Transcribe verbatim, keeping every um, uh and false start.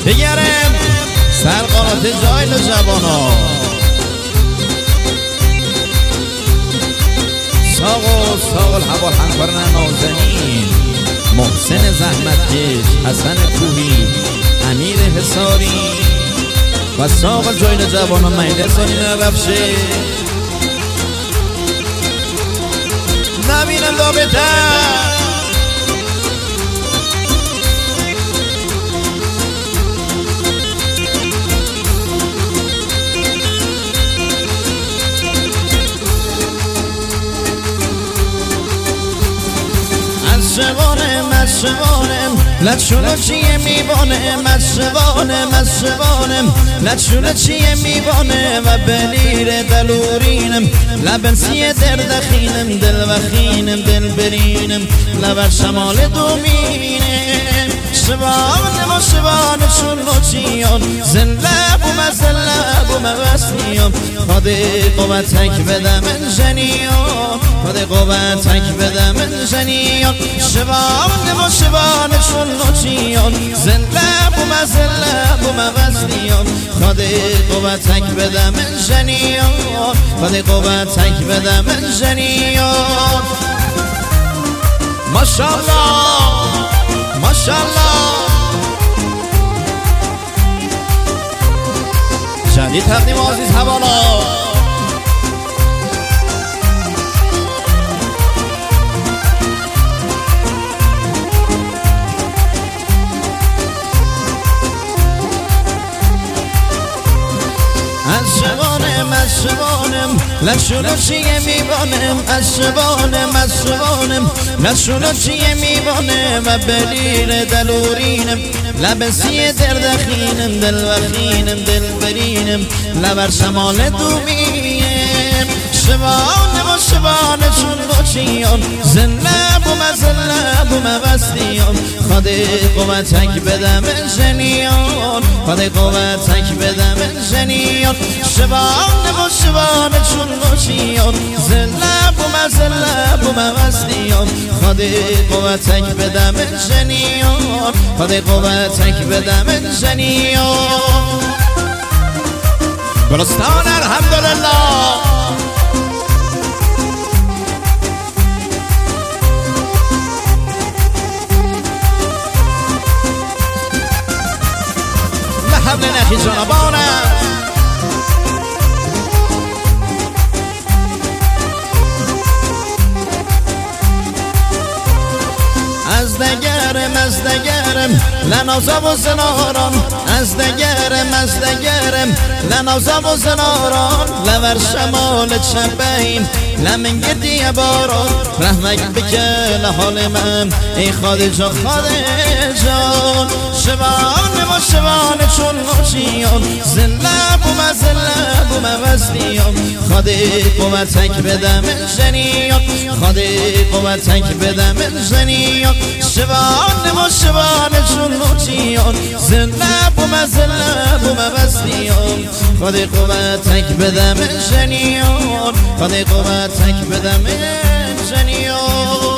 بگرم سرقانات جایل جوانا ساق و ساق الحوال همکارن نازنین محسن زحمتکش، حسن کوهی، امیر حساری و ساق جایل جوانا مهده سالین رفشه نبینم دا بهتر مشوانم مشوانم لچونو چیه میبانم مشوانم مشوانم لچونو چیه میبانم و بلیر دلورینم لبنسیه دردخینم دل وخینم دل برینم لبر شمال دومینم شبانم و شبانم چونو چیان زلب و مزلب و موستیم خاده قوتک بدم جنیان خاده قوتک بدم جنیان شبانم و شبانم چونو چیان زلب و مزلب و موستیم خاده قوتک بدم جنیان خاده قوتک بدم جنیان ماشاءالله ماشاءالله جدید تقدیم عزیز حوالا از شبانم از شبانم لشونو چیه میبانم از شبانم از شبانم لشونو چیه میبانم و بلیر دلورینم لبسی دردخینم دل وخینم دل برینم لبر شمال دومیم شبانم و شبانم چون چیان زنب و مزلب و موستیم خاده قوتک بدم جنیان خاده قوتک بدم جنیان شبانم و شبانم چون چیان زنب و مزلب و موستیم خاده قوتک بدم جنیان خاده قوتک بدم جنیان گلستان الحمدلله حبل نخی جانبانم از دگرم از دگرم لنازم و زناران از دگرم از دگرم لنازم و زناران لور شمال چپیم لمن گردی باران رحمک بکل حال من ای خاده جا خاده جان شبانم و شبانم چون نوشیان زلب و مزلب و موستیم خاده قوتک بدم جنیان خاده قوتک بدم جنیان شبانم و شبانم چون نوشیان زلب و مزلب و موستیم خاده قوتک بدم جنیان خاده قوتک بدم جنیان